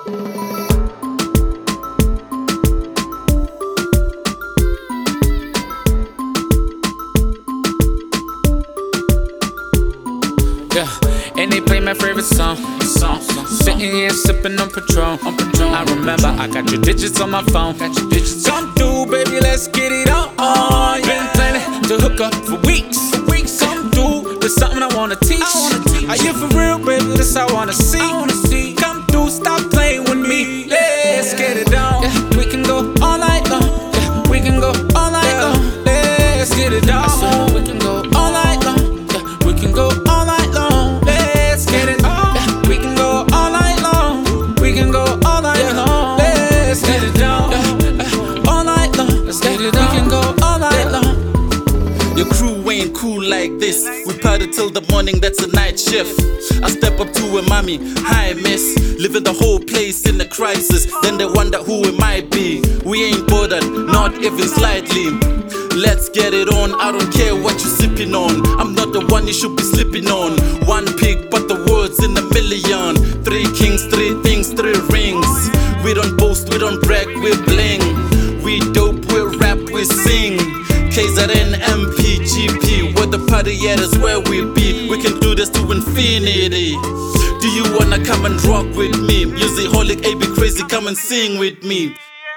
Yeah, and they play my favorite song. Sitting here sipping on Patron. I remember I got your digits on my phone. Come through, baby, let's get it on. Been planning to hook up for weeks. Come through, there's something I wanna teach. Are you for real, baby? This I wanna see. Come through, stop playing with me. Let's get it on. Yeah, we can go all night long. Yeah, we can go all night long. Let's get it on. We can go all night long. Yeah, we can go all night long. Let's get it on. Yeah, we can go all night long. We can go all night long. Let's get it on. All night long. Let's get it on. We can go all night long. Your crew ain't cool like this. We party till the morning, that's a night shift. I step up to a mommy, hi miss. Living the whole place in a crisis. Then they wonder who it might be. We ain't bothered, not even slightly. Let's get it on, I don't care what you sipping on. I'm not the one you should be slipping on. One pig, but the words in a million. 3 kings, 3 things, 3 rings. We don't boast, we don't brag, we bling. We dope, we rap, we sing. KZN, MPGP, where the party at is where we be. We can do this to infinity. Do you wanna come and rock with me? Musicaholic, AB crazy, come and sing with me.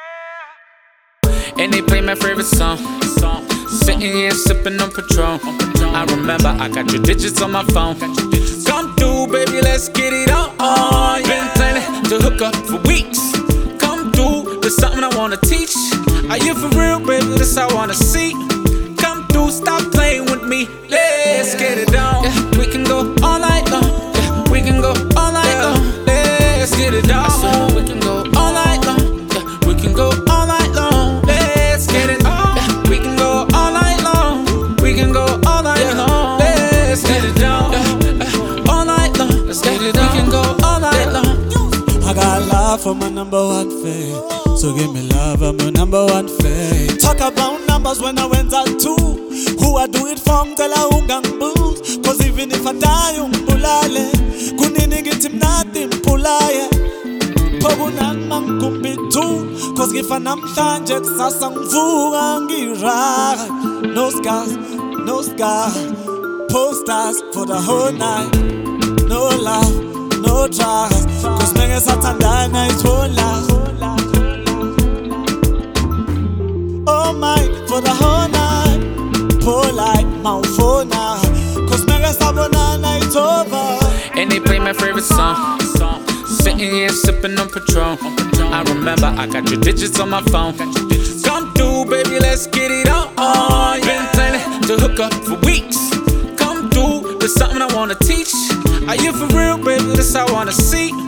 And they play my favorite song. Sitting here sipping on Patron. I remember I got your digits on my phone. Come through, baby, let's get it on. Been planning to hook up for weeks. Come through, there's something I wanna teach. Are you for real, baby? This I wanna see. Come through, stop playing with me. Let's get it on. Yeah, we can go all night long. Yeah, we can go all night long. Let's get it on. We can go all night long. Yeah, we can go all night long. Let's get it on. Yeah, we can go all night long. We can go all night long. Let's get it on. Yeah, all night long. Let's get it on. We can go all night long. I got love for my number one fan. So give me love, I'm your number one fan. Talk about numbers when I went out too. Who I do it from, tell I ungang booze. Cause even if I die, umpulale. Kunini gitim natin pulaye. Pobunan man kumbitu. Cause if I'm namhlanje kusasa ngivuka ngiraga. No scars, no scars. Posters for the whole night. No love, no trust. Cause niggas satandana it won't last. Oh my, for the whole night. Polite, mouth for now. Cause niggas sabonana it's over. And they play my favorite song. Sitting here sipping on Patron. I remember I got your digits on my phone. Come through, baby, let's get it on. Been planning to hook up for weeks. Come through, there's something I wanna teach. Are you for real, baby? This I wanna see.